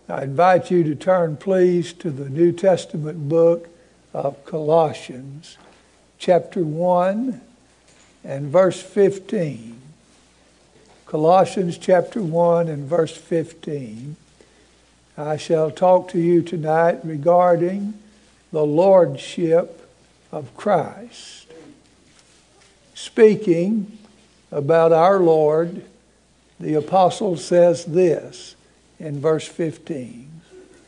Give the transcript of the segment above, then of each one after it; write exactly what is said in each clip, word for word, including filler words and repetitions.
I invite you to turn, please, to the New Testament book of Colossians, chapter one and verse fifteen. Colossians chapter one and verse fifteen. I shall talk to you tonight regarding the lordship of Christ. Speaking about our Lord, the apostle says this in verse fifteen.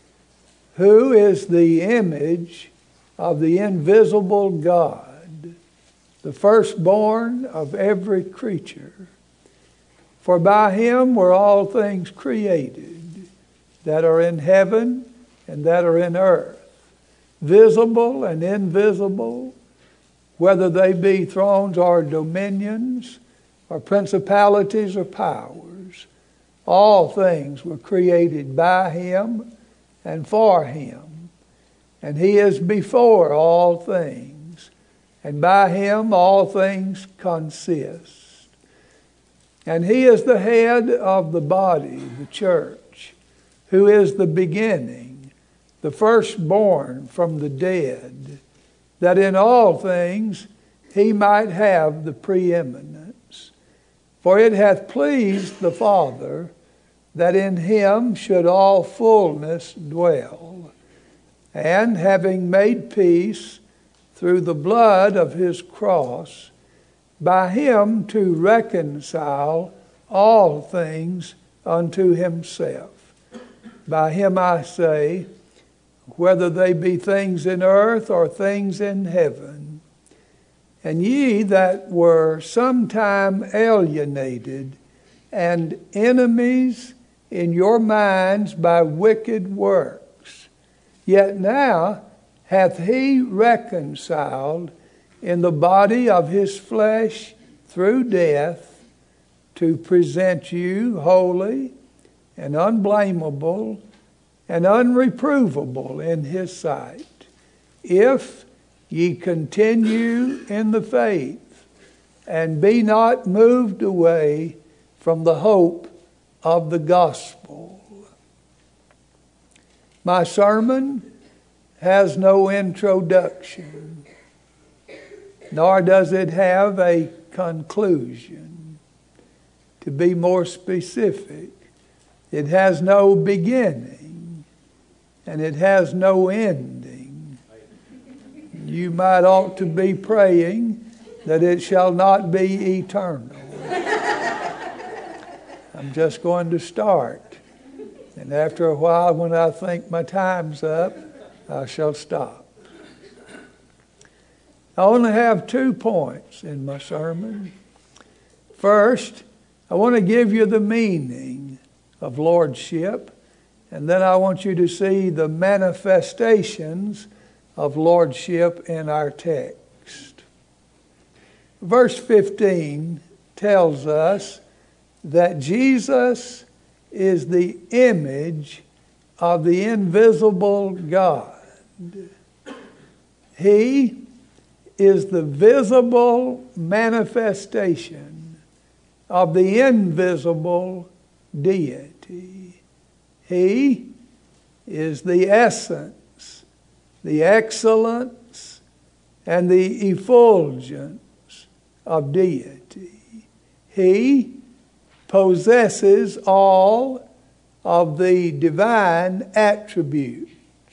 Who is the image of the invisible God, the firstborn of every creature? For by him were all things created, that are in heaven and that are in earth, visible and invisible, whether they be thrones or dominions, or principalities or powers. All things were created by him and for him. And he is before all things, and by him all things consist. And he is the head of the body, the church, who is the beginning, the firstborn from the dead, that in all things he might have the preeminence. For it hath pleased the Father that in him should all fullness dwell, and having made peace through the blood of his cross, by him to reconcile all things unto himself. By him I say, whether they be things in earth or things in heaven. And ye that were sometime alienated and enemies in your minds by wicked works, yet now hath he reconciled in the body of his flesh through death, to present you holy and unblameable and unreprovable in his sight, if ye continue in the faith, and be not moved away from the hope of the gospel. My sermon has no introduction, nor does it have a conclusion. To be more specific, it has no beginning, and it has no ending. You might ought to be praying that it shall not be eternal. I'm just going to start. And after a while, when I think my time's up, I shall stop. I only have two points in my sermon. First, I want to give you the meaning of lordship, and then I want you to see the manifestations of lordship in our text. Verse fifteen tells us that Jesus is the image of the invisible God. He is the visible manifestation of the invisible deity. He is the essence, the excellence, and the effulgence of deity. He possesses all of the divine attributes.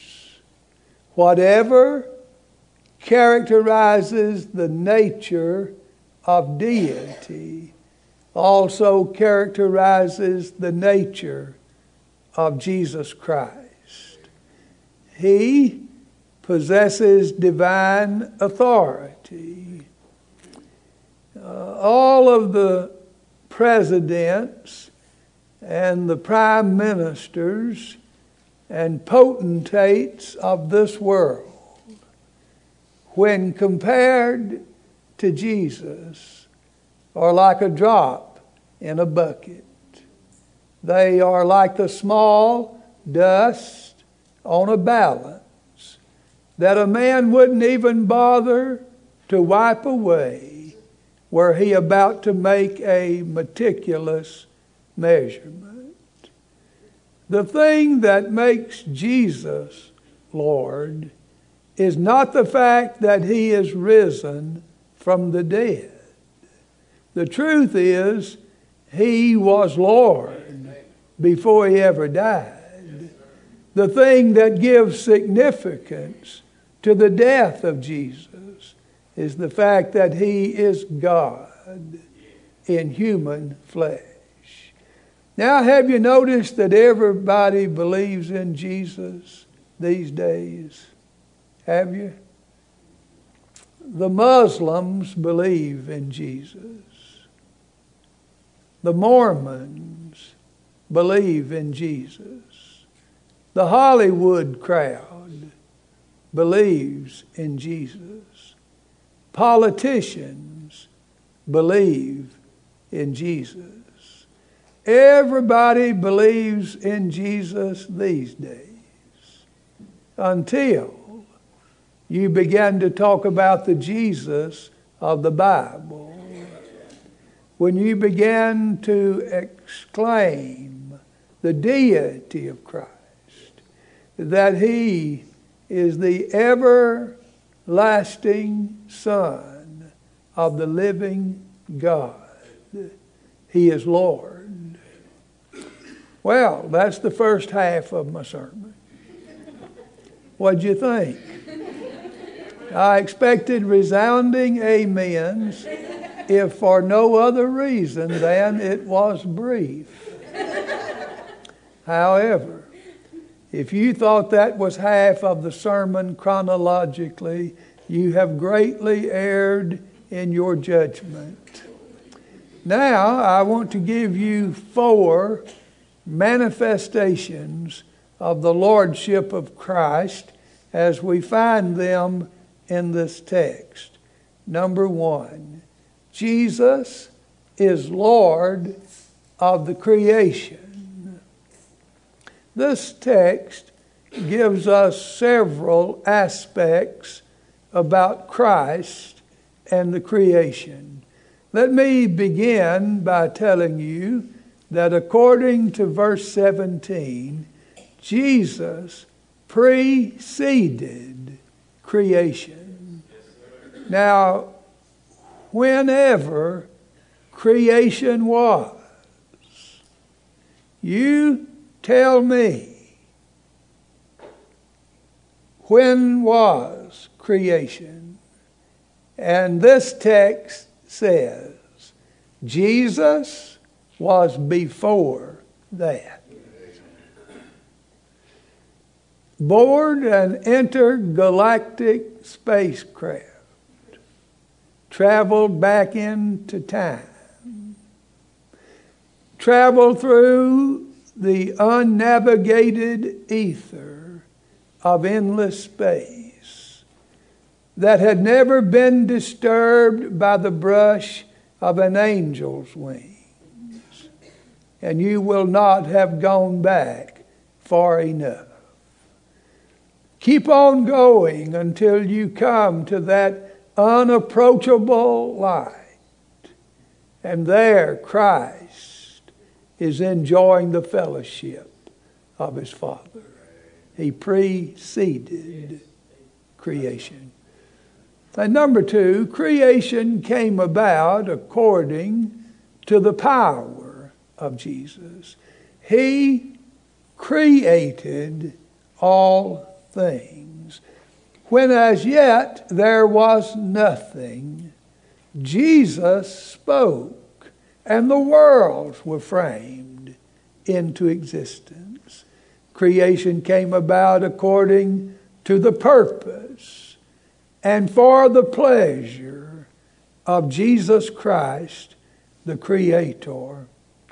Whatever characterizes the nature of deity also characterizes the nature of Jesus Christ. He possesses divine authority. Uh, all of the presidents and the prime ministers and potentates of this world, when compared to Jesus, are like a drop in a bucket. They are like the small dust on a balance that a man wouldn't even bother to wipe away were he about to make a meticulous measurement. The thing that makes Jesus Lord is not the fact that he is risen from the dead. The truth is, he was Lord before he ever died. The thing that gives significance to the death of Jesus is the fact that he is God in human flesh. Now, have you noticed that everybody believes in Jesus these days? Have you? The Muslims believe in Jesus. The Mormons believe in Jesus. The Hollywood crowd believes in Jesus. Politicians believe in Jesus. Everybody believes in Jesus these days, until you begin to talk about the Jesus of the Bible. When you begin to exclaim the deity of Christ, that he is the everlasting Son of the living God. He is Lord. Well, that's the first half of my sermon. What'd you think? I expected resounding amens, if for no other reason than it was brief. However, if you thought that was half of the sermon chronologically, you have greatly erred in your judgment. Now, I want to give you four manifestations of the Lordship of Christ as we find them in this text. Number one, Jesus is Lord of the creation. This text gives us several aspects about Christ and the creation. Let me begin by telling you that according to verse seventeen, Jesus preceded creation. Now, whenever creation was, you tell me, when was creation? And this text says, Jesus was before that. Board an intergalactic spacecraft, traveled back into time, traveled through the unnavigated ether of endless space that had never been disturbed by the brush of an angel's wings. And you will not have gone back far enough. Keep on going until you come to that unapproachable light. And there Christ is enjoying the fellowship of his Father. He preceded creation. And number two, creation came about according to the power of Jesus. He created all things. When as yet there was nothing, Jesus spoke, and the worlds were framed into existence. Creation came about according to the purpose and for the pleasure of Jesus Christ, the Creator.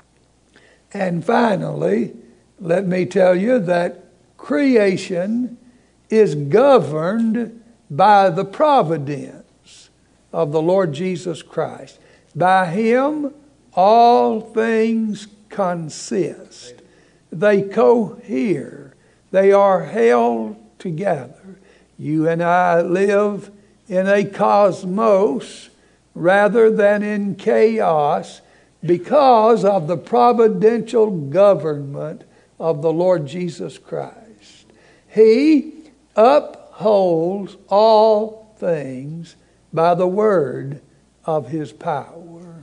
And finally, let me tell you that creation is governed by the providence of the Lord Jesus Christ. By him, all things consist. They cohere. They are held together. You and I live in a cosmos rather than in chaos, because of the providential government of the Lord Jesus Christ. He upholds all things by the word of his power.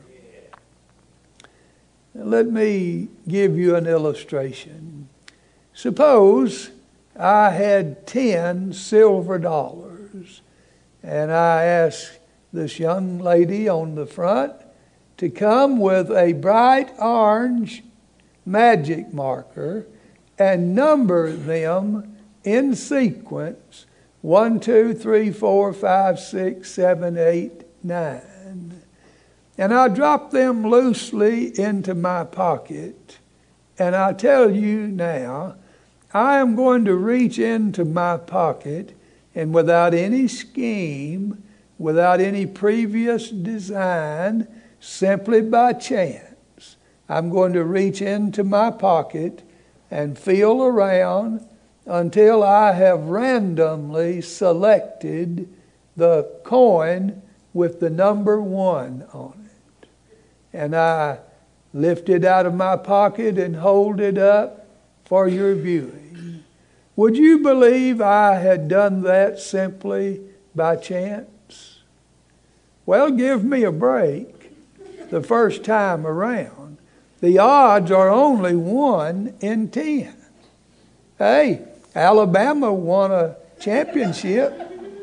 Let me give you an illustration. Suppose I had ten silver dollars and I asked this young lady on the front to come with a bright orange magic marker and number them in sequence: one, two, three, four, five, six, seven, eight, nine. And I drop them loosely into my pocket. And I tell you now, I am going to reach into my pocket, and without any scheme, without any previous design, simply by chance, I'm going to reach into my pocket and feel around until I have randomly selected the coin with the number one on it. And I lift it out of my pocket and hold it up for your viewing. Would you believe I had done that simply by chance? Well, give me a break. The first time around, the odds are only one in ten. Hey, Alabama won a championship.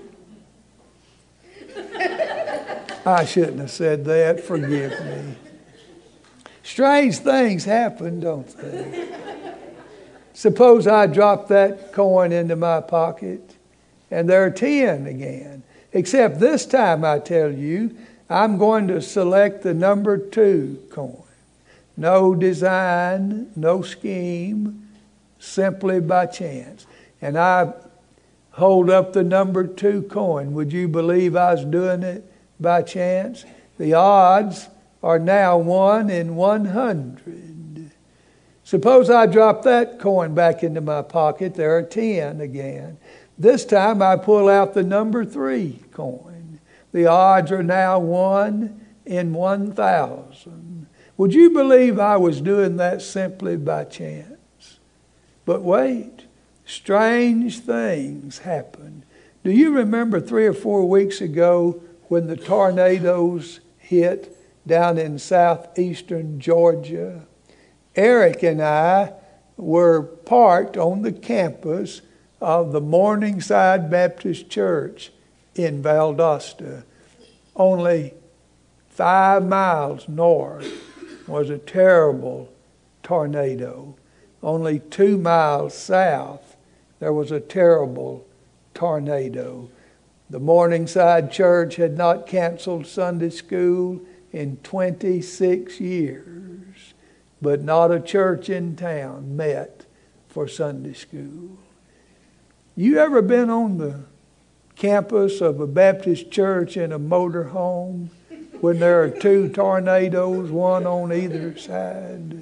I shouldn't have said that. Forgive me. Strange things happen, don't they? Suppose I drop that coin into my pocket and there are ten again. Except this time, I tell you, I'm going to select the number two coin. No design, no scheme, simply by chance. And I hold up the number two coin. Would you believe I was doing it by chance? The odds are now one in one hundred. Suppose I drop that coin back into my pocket. There are ten again. This time I pull out the number three coin. The odds are now one in one thousand. Would you believe I was doing that simply by chance? But wait, strange things happen. Do you remember three or four weeks ago when the tornadoes hit down in southeastern Georgia? Eric and I were parked on the campus of the Morningside Baptist Church in Valdosta. Only five miles north was a terrible tornado. Only two miles south, there was a terrible tornado. The Morningside Church had not canceled Sunday school in twenty-six years, but not a church in town met for Sunday school. You ever been on the campus of a Baptist church in a motor home when there are two tornadoes, one on either side?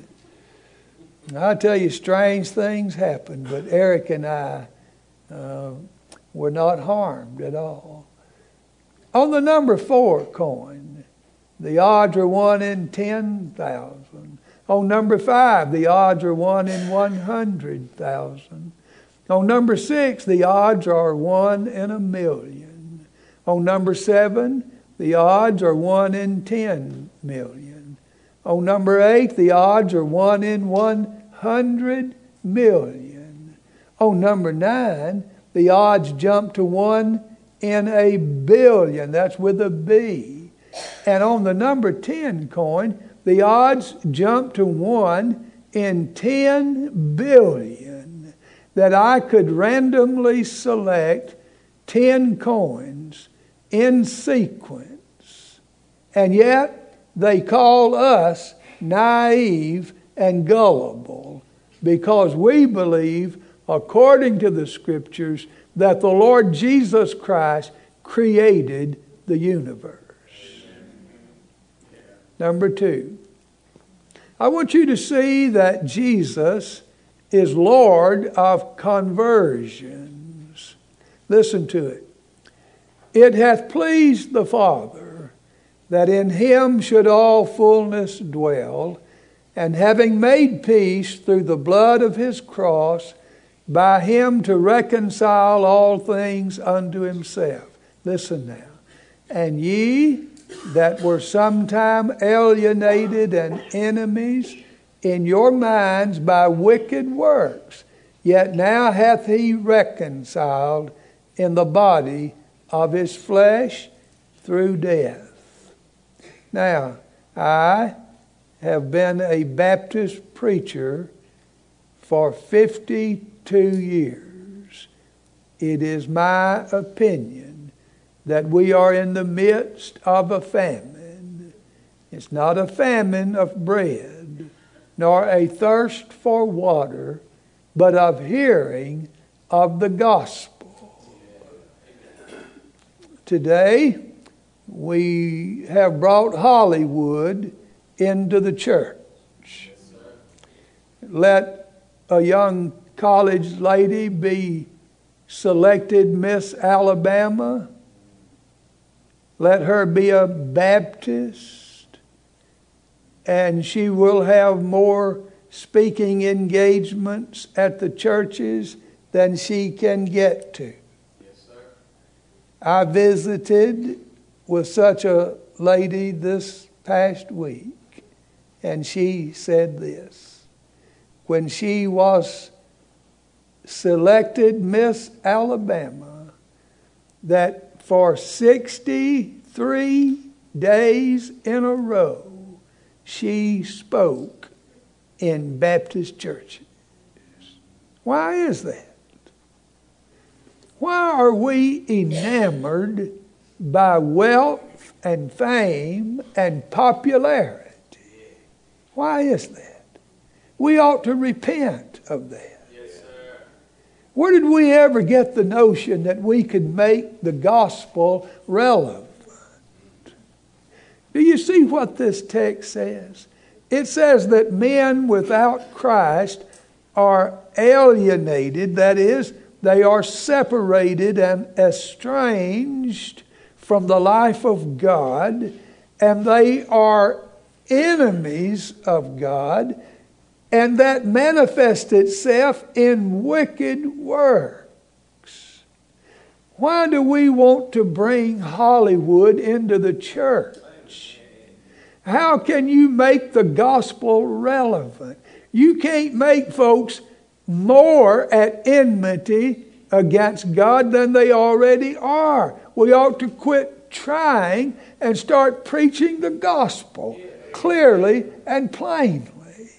I tell you, strange things happen, but Eric and I uh, were not harmed at all. On the number four coin, the odds are one in ten thousand. On number five, the odds are one in one hundred thousand. On number six, the odds are one in a million. On number seven, the odds are one in ten million. On number eight, the odds are one in one hundred million. On number nine, the odds jump to one in a billion. That's with a B. And on the number ten coin, the odds jump to one in ten billion. That I could randomly select ten coins in sequence. And yet they call us naive and gullible because we believe, according to the Scriptures, that the Lord Jesus Christ created the universe. Number two, I want you to see that Jesus is Lord of conversions. Listen to it. It hath pleased the Father that in him should all fullness dwell, and having made peace through the blood of his cross, by him to reconcile all things unto himself. Listen now. And ye that were sometime alienated and enemies in your minds by wicked works, yet now hath he reconciled in the body of his flesh through death. Now, I have been a Baptist preacher for fifty-two years. It is my opinion that we are in the midst of a famine. It's not a famine of bread, nor a thirst for water, but of hearing of the gospel. Today, we have brought Hollywood into the church. Let a young college lady be selected Miss Alabama. Let her be a Baptist, and she will have more speaking engagements at the churches than she can get to. Yes, sir. I visited with such a lady this past week, and she said this. When she was selected Miss Alabama, that for sixty-three days in a row, she spoke in Baptist churches. Why is that? Why are we enamored by wealth and fame and popularity? Why is that? We ought to repent of that. Yes, sir. Where did we ever get the notion that we could make the gospel relevant? Do you see what this text says? It says that men without Christ are alienated, that is, they are separated and estranged from the life of God, and they are enemies of God, and that manifests itself in wicked works. Why do we want to bring Hollywood into the church? How can you make the gospel relevant? You can't make folks more at enmity against God than they already are. We ought to quit trying and start preaching the gospel clearly and plainly.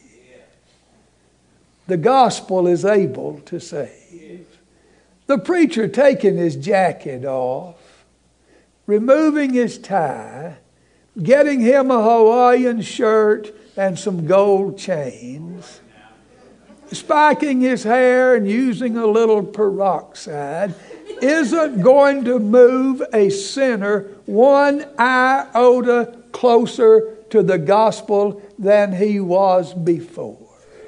The gospel is able to save. The preacher taking his jacket off, removing his tie, getting him a Hawaiian shirt and some gold chains, spiking his hair and using a little peroxide, isn't going to move a sinner one iota closer to the gospel than he was before.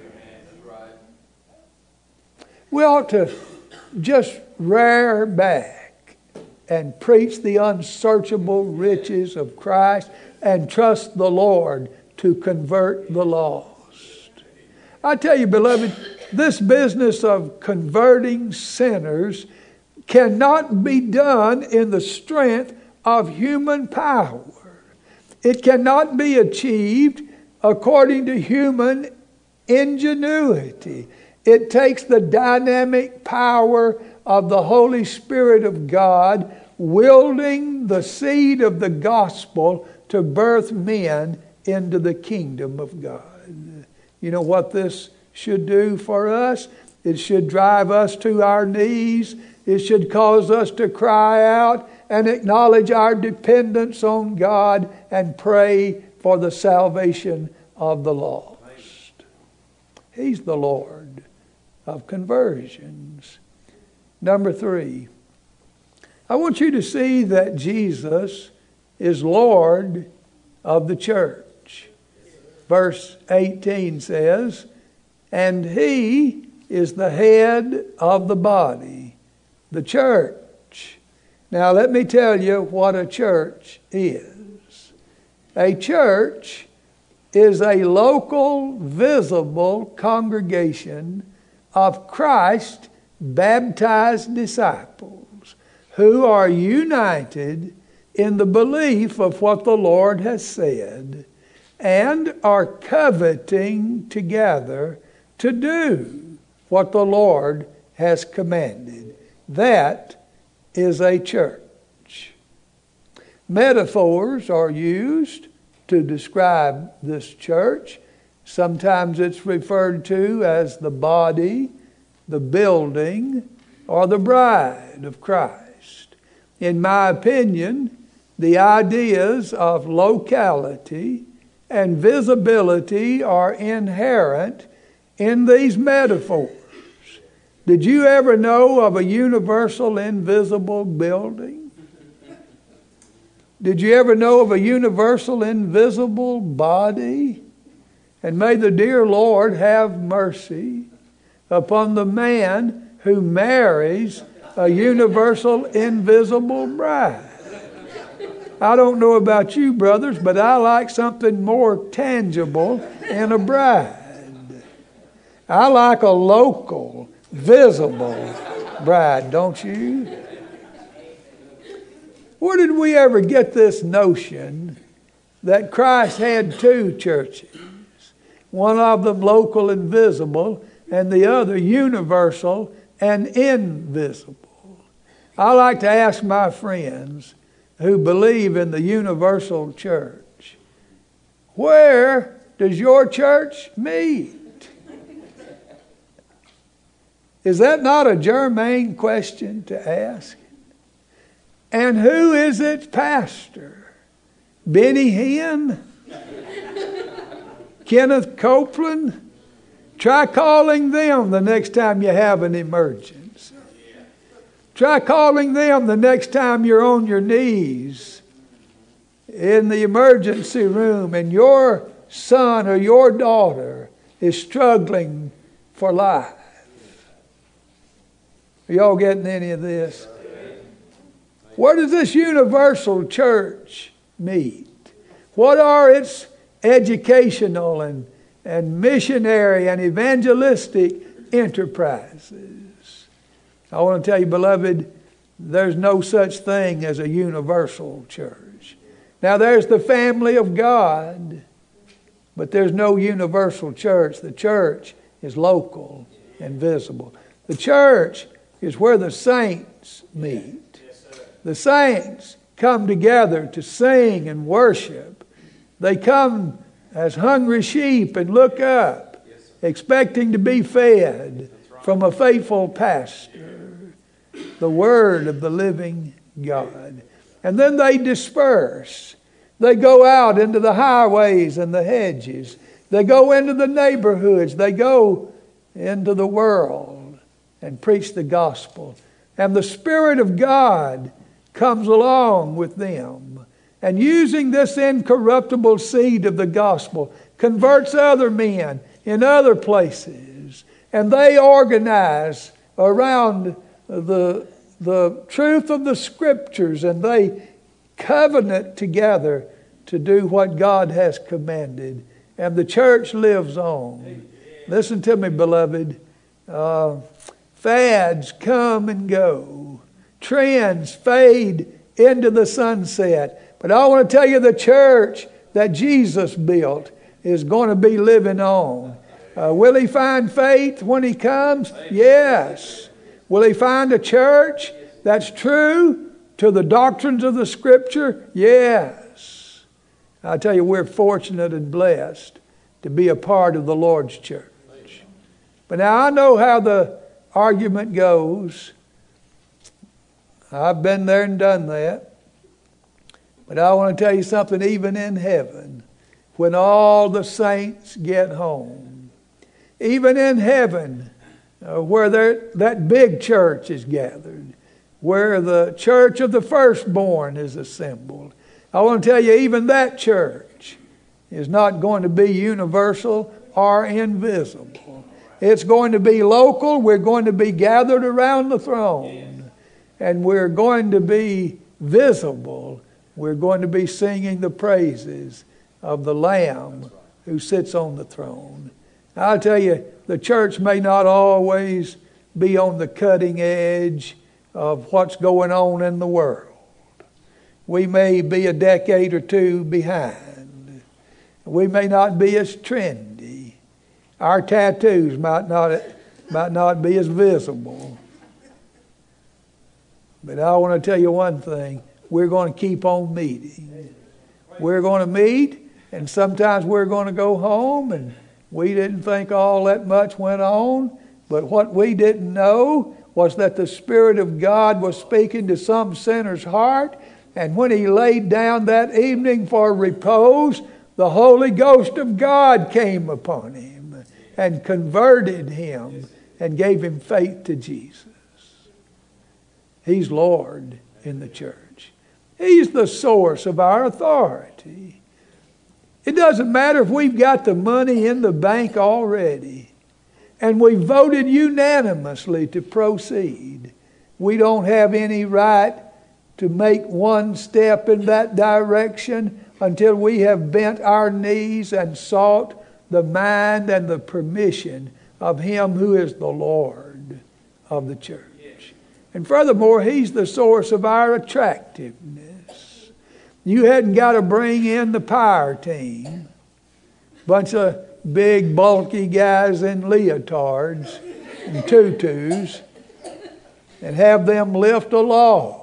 We ought to just rear back and preach the unsearchable riches of Christ and trust the Lord to convert the lost. I tell you, beloved, this business of converting sinners cannot be done in the strength of human power. It cannot be achieved according to human ingenuity. It takes the dynamic power of the Holy Spirit of God wielding the seed of the gospel to birth men into the kingdom of God. You know what this should do for us? It should drive us to our knees. It should cause us to cry out and acknowledge our dependence on God and pray for the salvation of the lost. He's the Lord of conversions. Number three, I want you to see that Jesus is Lord of the church. Verse eighteen says, and he is the head of the body, the church. Now let me tell you what a church is. A church is a local, visible congregation of Christ baptized disciples who are united in the belief of what the Lord has said and are coveting together to do what the Lord has commanded. That is a church. Metaphors are used to describe this church. Sometimes it's referred to as the body, the building, or the bride of Christ. In my opinion, the ideas of locality and visibility are inherent in these metaphors. Did you ever know of a universal invisible building? Did you ever know of a universal invisible body? And may the dear Lord have mercy upon the man who marries a universal invisible bride. I don't know about you, brothers, but I like something more tangible in a bride. I like a local, visible bride, don't you? Where did we ever get this notion that Christ had two churches? One of them local and visible, and the other universal and invisible. I like to ask my friends who believe in the universal church, where does your church meet? Is that not a germane question to ask? And who is its pastor? Benny Hinn? Kenneth Copeland? Try calling them the next time you have an emergency. Try calling them the next time you're on your knees in the emergency room and your son or your daughter is struggling for life. Are y'all getting any of this? Where does this universal church meet? What are its educational and, and missionary and evangelistic enterprises? I want to tell you, beloved, there's no such thing as a universal church. Now, there's the family of God, but there's no universal church. The church is local and visible. The church is where the saints meet. The saints come together to sing and worship. They come as hungry sheep and look up, expecting to be fed from a faithful pastor, the word of the living God. And then they disperse. They go out into the highways and the hedges. They go into the neighborhoods. They go into the world and preach the gospel. And the Spirit of God comes along with them, and using this incorruptible seed of the gospel, converts other men in other places, and they organize around the, the truth of the Scriptures, and they covenant together to do what God has commanded, and the church lives on. Listen to me, beloved. Uh, fads come and go. Trends fade into the sunset. But I want to tell you, the church that Jesus built is going to be living on. Uh, will he find faith when he comes? Yes. Will he find a church that's true to the doctrines of the Scripture? Yes. I tell you, we're fortunate and blessed to be a part of the Lord's church. But now I know how the argument goes. I've been there and done that. But I want to tell you something, even in heaven, when all the saints get home, even in heaven, uh, where that big church is gathered, where the church of the firstborn is assembled, I want to tell you, even that church is not going to be universal or invisible. It's going to be local. We're going to be gathered around the throne. And we're going to be visible. We're going to be singing the praises of the Lamb who sits on the throne. I'll tell you, the church may not always be on the cutting edge of what's going on in the world. We may be a decade or two behind. We may not be as trendy. Our tattoos might not, might not be as visible. But I want to tell you one thing. We're going to keep on meeting. We're going to meet, and sometimes we're going to go home, and we didn't think all that much went on. But what we didn't know was that the Spirit of God was speaking to some sinner's heart. And when he laid down that evening for repose, the Holy Ghost of God came upon him and converted him and gave him faith to Jesus. He's Lord in the church. He's the source of our authority. It doesn't matter if we've got the money in the bank already and we voted unanimously to proceed. We don't have any right to make one step in that direction until we have bent our knees and sought the mind and the permission of Him who is the Lord of the church. And furthermore, He's the source of our attractiveness. You hadn't got to bring in the power team. Bunch of big, bulky guys in leotards and tutus and have them lift a log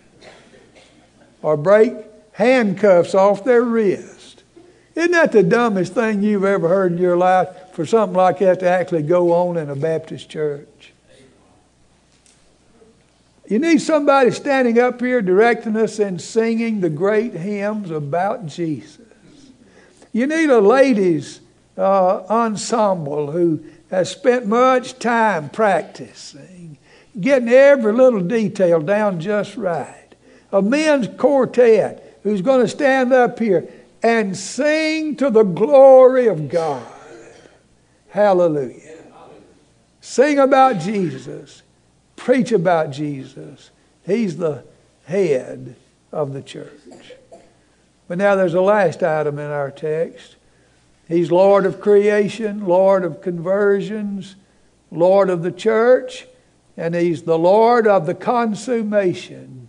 or break handcuffs off their wrist. Isn't that the dumbest thing you've ever heard in your life, for something like that to actually go on in a Baptist church? You need somebody standing up here directing us and singing the great hymns about Jesus. You need a ladies' uh, ensemble who has spent much time practicing, getting every little detail down just right. A men's quartet who's going to stand up here and sing to the glory of God. Hallelujah. Sing about Jesus. Preach about Jesus. He's the head of the church. But now there's a last item in our text. He's Lord of creation, Lord of conversions, Lord of the church, and He's the Lord of the consummation.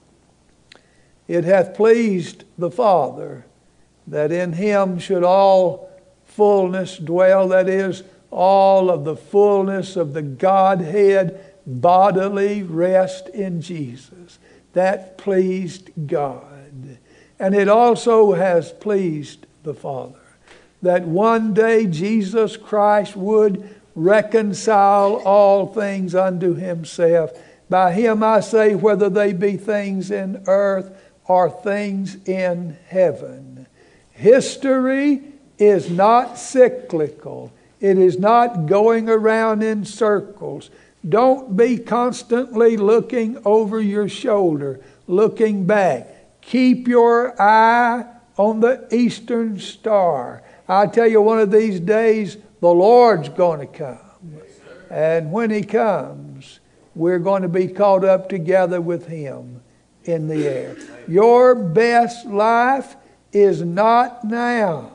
It hath pleased the Father that in Him should all fullness dwell, that is, all of the fullness of the Godhead bodily rest in Jesus. That pleased God. And it also has pleased the Father that one day Jesus Christ would reconcile all things unto Himself. By Him I say, whether they be things in earth or things in heaven. History is not cyclical. It is not going around in circles. Don't be constantly looking over your shoulder, looking back. Keep your eye on the eastern star. I tell you, one of these days, the Lord's going to come. And when He comes, we're going to be caught up together with Him in the air. Your best life is not now.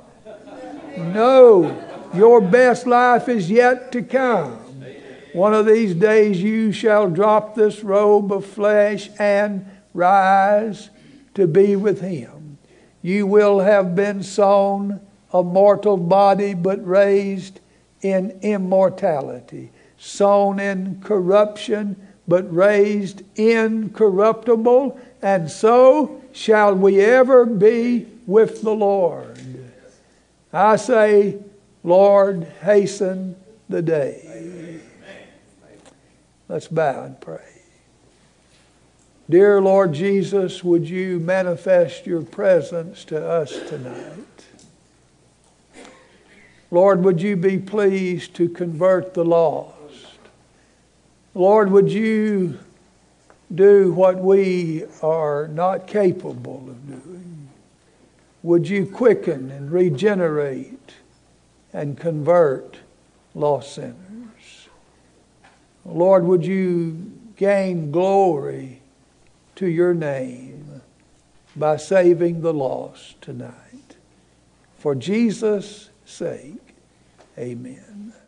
No, your best life is yet to come. One of these days you shall drop this robe of flesh and rise to be with Him. You will have been sown a mortal body, but raised in immortality. Sown in corruption, but raised incorruptible. And so shall we ever be with the Lord. I say, Lord, hasten the day. Let's bow and pray. Dear Lord Jesus, would you manifest your presence to us tonight? Lord, would you be pleased to convert the lost? Lord, would you do what we are not capable of doing? Would you quicken and regenerate and convert lost sinners? Lord, would you gain glory to your name by saving the lost tonight? For Jesus' sake. Amen.